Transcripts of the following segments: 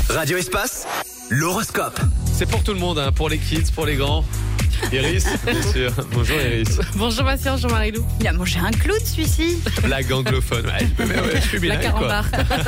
Radio Espace, l'horoscope. C'est pour tout le monde, hein, pour les kids, pour les grands. Iris, bien sûr. Bonjour Iris. Bonjour Bastien, bonjour Marilou. Il a mangé un clou de celui-ci. Blague anglophone. Je suis La bilingue, quoi. carambar.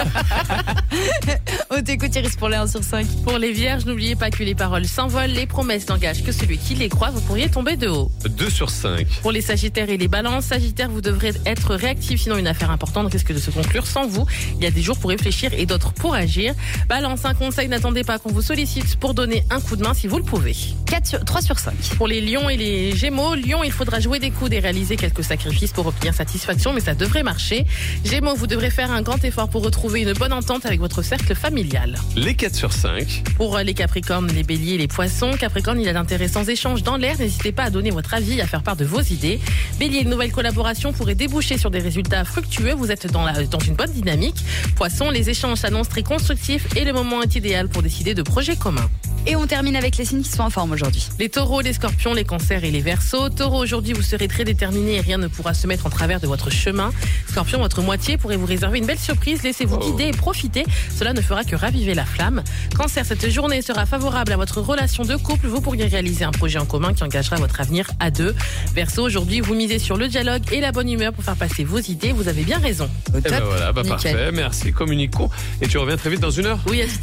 On t'écoute Iris pour les 1 sur 5. Pour les vierges, n'oubliez pas que les paroles s'envolent, les promesses n'engagent que celui qui les croit, vous pourriez tomber de haut. 2 sur 5. Pour les sagittaires et les balances, sagittaires, vous devrez être réactifs, sinon une affaire importante risque de se conclure sans vous. Il y a des jours pour réfléchir et d'autres pour agir. Balance, un conseil, n'attendez pas qu'on vous sollicite pour donner un coup de main si vous le pouvez. 3 sur 5. Pour les lions et les gémeaux, lion, il faudra jouer des coudes et réaliser quelques sacrifices pour obtenir satisfaction, mais ça devrait marcher. Gémeaux, vous devrez faire un grand effort pour retrouver une bonne entente avec votre cercle familial. Les 4 sur 5. Pour les capricornes, les béliers et les poissons, Capricorne, il y a d'intéressants échanges dans l'air, n'hésitez pas à donner votre avis, à faire part de vos idées. Bélier, une nouvelle collaboration pourrait déboucher sur des résultats fructueux, vous êtes dans une bonne dynamique. Poisson, les échanges s'annoncent très constructifs et le moment est idéal pour décider de projets communs. Et on termine avec les signes qui sont en forme aujourd'hui. Les taureaux, les scorpions, les cancers et les verseaux. Taureau, aujourd'hui, vous serez très déterminés et rien ne pourra se mettre en travers de votre chemin. Scorpion, votre moitié pourrait vous réserver une belle surprise. Laissez-vous guider et profitez. Cela ne fera que raviver la flamme. Cancer, cette journée sera favorable à votre relation de couple. Vous pourriez réaliser un projet en commun qui engagera votre avenir à deux. Verseau, aujourd'hui, vous misez sur le dialogue et la bonne humeur pour faire passer vos idées. Vous avez bien raison. Et ben voilà, Nickel. parfait. Merci, communiquons. Et tu reviens très vite dans 1 heure. Oui, à tout